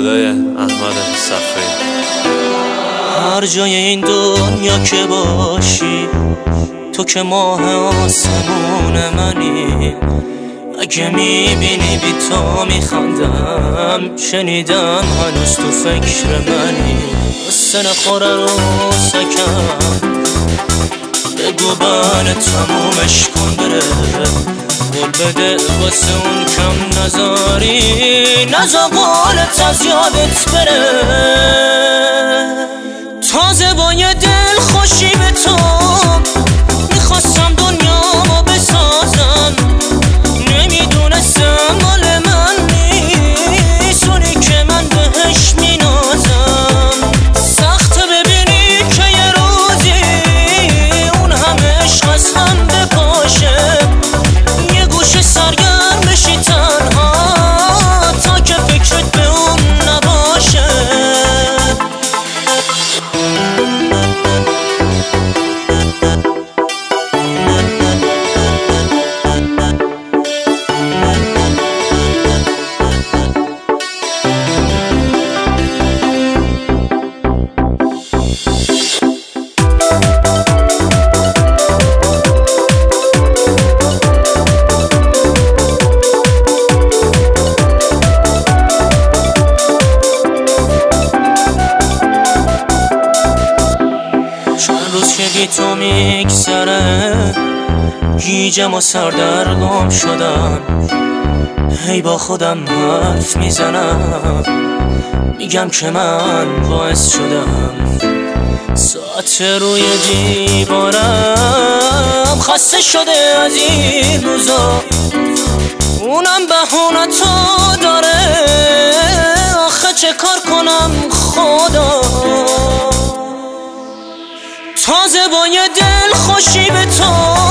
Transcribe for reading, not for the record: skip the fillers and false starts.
صدای احمد صفایی. هر جای این دنیا که باشی تو که ماه آسمون منی، اگه میبینی بی تو میخندم، شنیدم هنوز تو فکر منی. قصه نخوره رو سکم، بگو بله تمومش کن بره، قول بده واسه اون کم نذاری، نزا قولت از یادت بره. تازه با یه دل خوشی به تو میخواستم دنیامو بسازم، نمیدونستم مال من نیست اونی که من بهش مینازم. سخته ببینی که یه روزی اون همه عشق از هم بپاشه، یه گوشه سرگرم بشی تنها تا که فکرت به اون نباشه. روز که بی تو میگذره گیجم و سردرگم شدم، هی با خودم حرف میزنم، میگم که من باعث شدم. ساعت روی دیوارم خسته شده از این روزا، اونم بهونتو داره، آخه چه کار کنم خدا. تازه با یه دل خوشی به تو